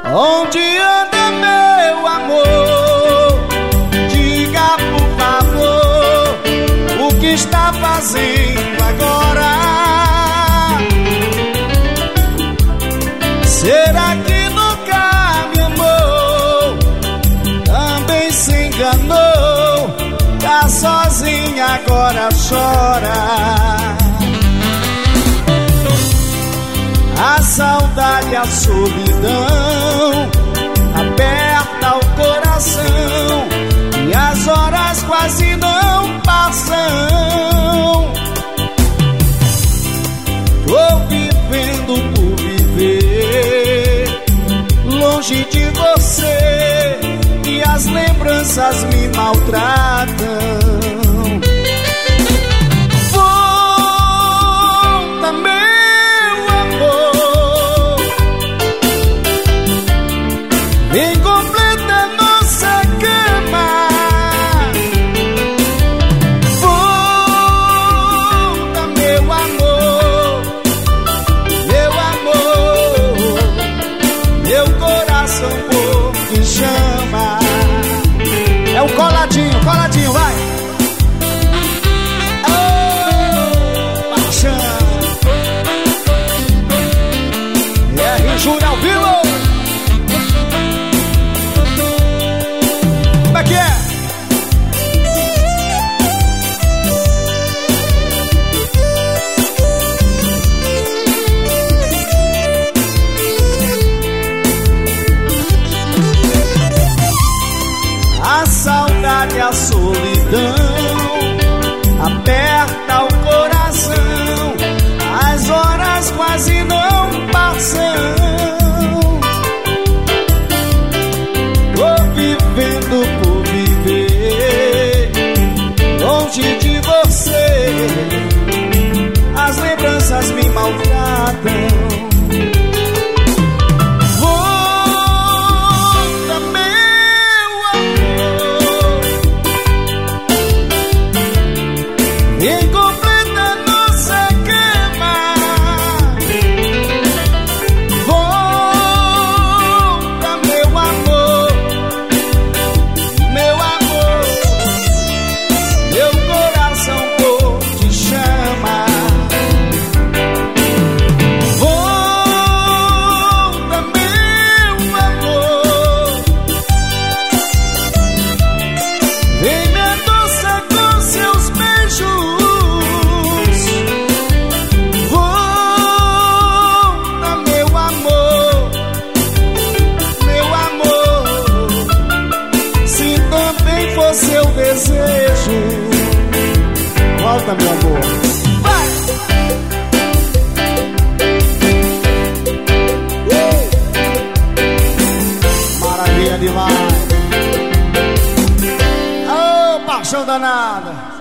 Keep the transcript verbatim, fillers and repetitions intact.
Onde anda meu amor? Diga por favor, o que está fazendo agora? Será que nunca me amou? Também se enganou, tá sozinha agora chora. A saudade, a solidão aperta o coração e as horas quase não passam. Tô vivendo por viver longe de você e as lembranças me maltratam. Volta, meu vem completa nossa cama. Volta, meu amor, meu amor, meu coração por que chama. É o coladinho, coladinho, vai. Oh, paixão. R. Júnior ao vivo. Como é que é? A saudade, a solidão aperta o coração, as horas quase não passam. Tô vivendo por viver longe de você, as lembranças me maltratam. Volta, meu amor, vem completa nossa cama. Volta, meu amor, meu amor, meu coração por te chama. Volta, meu amor, vem me adoçar com seus beijos. Volta, meu amor, meu amor, se também for seu desejo. Volta, meu amor, vai! Uh! Maravilha demais! Ô, paixão danada!